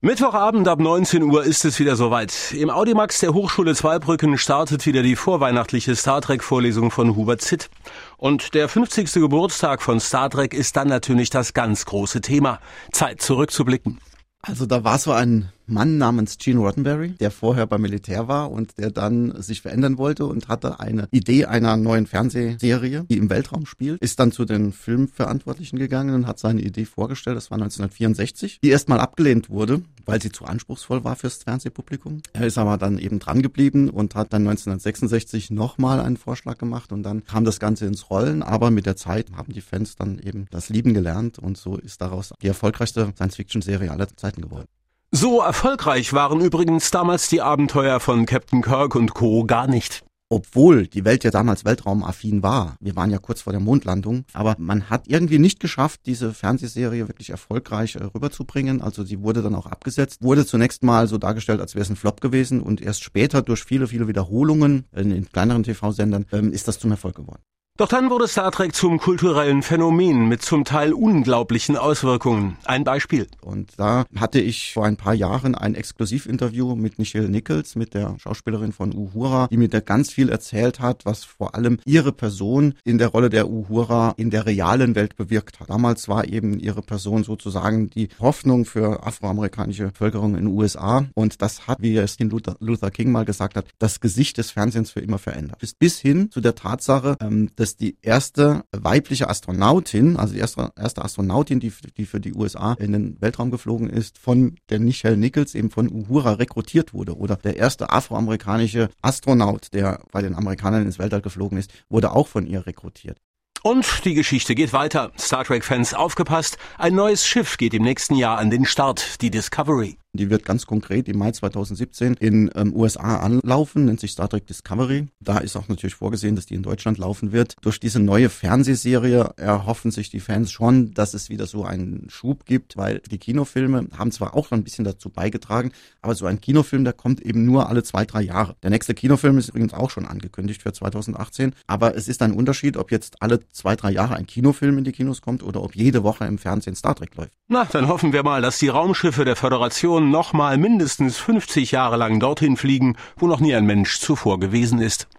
Mittwochabend ab 19 Uhr ist es wieder soweit. Im Audimax der Hochschule Zweibrücken startet wieder die vorweihnachtliche Star Trek-Vorlesung von Hubert Zitt. Und der 50. Geburtstag von Star Trek ist dann natürlich das ganz große Thema. Zeit zurückzublicken. Also da war so ein Mann namens Gene Roddenberry, der vorher beim Militär war und der dann sich verändern wollte und hatte eine Idee einer neuen Fernsehserie, die im Weltraum spielt, ist dann zu den Filmverantwortlichen gegangen und hat seine Idee vorgestellt. Das war 1964, die erstmal abgelehnt wurde, weil sie zu anspruchsvoll war fürs Fernsehpublikum. Er ist aber dann eben dran geblieben und hat dann 1966 nochmal einen Vorschlag gemacht und dann kam das Ganze ins Rollen, aber mit der Zeit haben die Fans dann eben das Lieben gelernt und so ist daraus die erfolgreichste Science-Fiction-Serie aller Zeiten geworden. So erfolgreich waren übrigens damals die Abenteuer von Captain Kirk und Co. gar nicht. Obwohl die Welt ja damals weltraumaffin war. Wir waren ja kurz vor der Mondlandung. Aber man hat irgendwie nicht geschafft, diese Fernsehserie wirklich erfolgreich rüberzubringen. Also sie wurde dann auch abgesetzt. Wurde zunächst mal so dargestellt, als wäre es ein Flop gewesen. Und erst später durch viele Wiederholungen in kleineren TV-Sendern ist das zum Erfolg geworden. Doch dann wurde Star Trek zum kulturellen Phänomen mit zum Teil unglaublichen Auswirkungen. Ein Beispiel. Und da hatte ich vor ein paar Jahren ein Exklusivinterview mit Nichelle Nichols, mit der Schauspielerin von Uhura, die mir da ganz viel erzählt hat, was vor allem ihre Person in der Rolle der Uhura in der realen Welt bewirkt hat. Damals war eben ihre Person sozusagen die Hoffnung für afroamerikanische Bevölkerung in den USA. Und das hat, wie es Luther King mal gesagt hat, das Gesicht des Fernsehens für immer verändert. Bis hin zu der Tatsache, dass die erste weibliche Astronautin, also die erste Astronautin, die für die USA in den Weltraum geflogen ist, von der Nichelle Nichols, eben von Uhura rekrutiert wurde. Oder der erste afroamerikanische Astronaut, der bei den Amerikanern ins Weltall geflogen ist, wurde auch von ihr rekrutiert. Und die Geschichte geht weiter. Star Trek-Fans aufgepasst, ein neues Schiff geht im nächsten Jahr an den Start, die Discovery. Die wird ganz konkret im Mai 2017 in USA anlaufen, nennt sich Star Trek Discovery. Da ist auch natürlich vorgesehen, dass die in Deutschland laufen wird. Durch diese neue Fernsehserie erhoffen sich die Fans schon, dass es wieder so einen Schub gibt, weil die Kinofilme haben zwar auch ein bisschen dazu beigetragen, aber so ein Kinofilm, der kommt eben nur alle 2-3 Jahre. Der nächste Kinofilm ist übrigens auch schon angekündigt für 2018, aber es ist ein Unterschied, ob jetzt alle 2-3 Jahre ein Kinofilm in die Kinos kommt oder ob jede Woche im Fernsehen Star Trek läuft. Na, dann hoffen wir mal, dass die Raumschiffe der Föderation noch mal mindestens 50 Jahre lang dorthin fliegen, wo noch nie ein Mensch zuvor gewesen ist.